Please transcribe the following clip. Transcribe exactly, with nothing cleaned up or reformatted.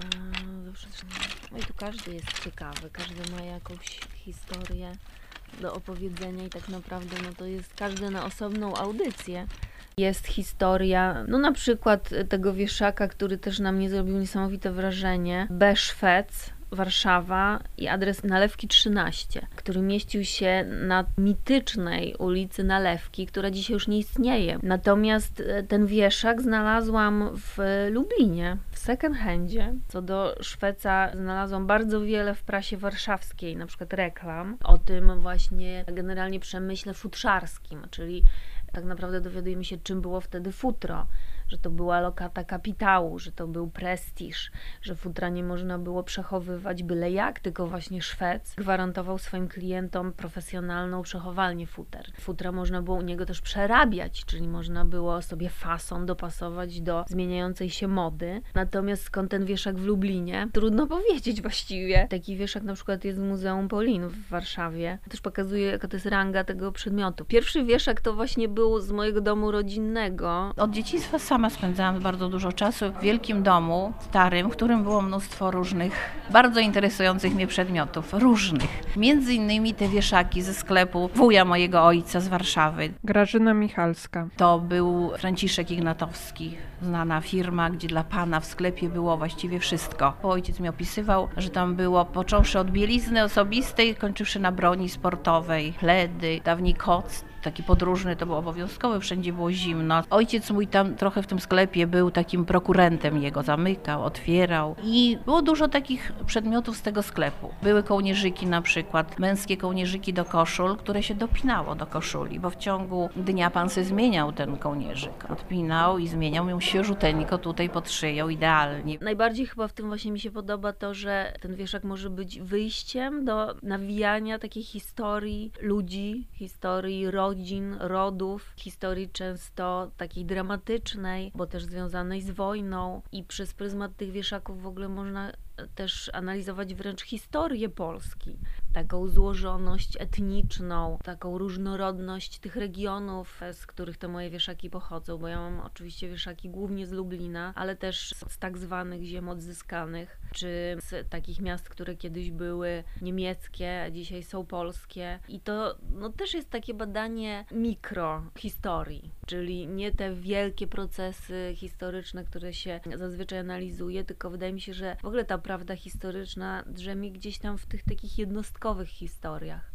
A, zawsze coś- No i tu każdy jest ciekawy, każdy ma jakąś historię do opowiedzenia i tak naprawdę no to jest każdy na osobną audycję. Jest historia, no na przykład tego wieszaka, który też na mnie zrobił niesamowite wrażenie, B. Szwec, Warszawa i adres Nalewki trzynaście, który mieścił się na mitycznej ulicy Nalewki, która dzisiaj już nie istnieje. Natomiast ten wieszak znalazłam w Lublinie, w second handzie. Co do Szweca znalazłam bardzo wiele w prasie warszawskiej, na przykład reklam o tym właśnie generalnie przemyśle futrzarskim, czyli tak naprawdę dowiadujemy się, czym było wtedy futro, że to była lokata kapitału, że to był prestiż, że futra nie można było przechowywać byle jak, tylko właśnie Szwec gwarantował swoim klientom profesjonalną przechowalnię futer. Futra można było u niego też przerabiać, czyli można było sobie fason dopasować do zmieniającej się mody. Natomiast skąd ten wieszak w Lublinie? Trudno powiedzieć właściwie. Taki wieszak na przykład jest w Muzeum Polin w Warszawie. Też pokazuje, jaka to jest ranga tego przedmiotu. Pierwszy wieszak to właśnie był z mojego domu rodzinnego. Od dzieciństwa sama spędzałam bardzo dużo czasu w wielkim domu starym, w którym było mnóstwo różnych, bardzo interesujących mnie przedmiotów. Różnych. Między innymi te wieszaki ze sklepu wuja mojego ojca z Warszawy. Grażyna Michalska. To był Franciszek Ignatowski, znana firma, gdzie dla pana w sklepie było właściwie wszystko. Ojciec mi opisywał, że tam było począwszy od bielizny osobistej, kończywszy na broni sportowej, pledy, dawniej koc. Taki podróżny to był obowiązkowy, wszędzie było zimno. Ojciec mój tam trochę w tym sklepie był takim prokurentem jego, zamykał, otwierał i było dużo takich przedmiotów z tego sklepu. Były kołnierzyki na przykład, męskie kołnierzyki do koszul, które się dopinało do koszuli, bo w ciągu dnia pan se zmieniał ten kołnierzyk. Odpinał i zmieniał ją świeżuteńko tutaj pod szyją, idealnie. Najbardziej chyba w tym właśnie mi się podoba to, że ten wieszak może być wyjściem do nawijania takiej historii ludzi, historii rodzin, rodzin, rodów, historii często takiej dramatycznej, bo też związanej z wojną i przez pryzmat tych wieszaków w ogóle można też analizować wręcz historię Polski. Taką złożoność etniczną, taką różnorodność tych regionów, z których te moje wieszaki pochodzą, bo ja mam oczywiście wieszaki głównie z Lublina, ale też z tak zwanych ziem odzyskanych, czy z takich miast, które kiedyś były niemieckie, a dzisiaj są polskie. I to no, też jest takie badanie mikrohistorii, czyli nie te wielkie procesy historyczne, które się zazwyczaj analizuje, tylko wydaje mi się, że w ogóle ta prawda historyczna drzemie gdzieś tam w tych takich jednostkowych historiach.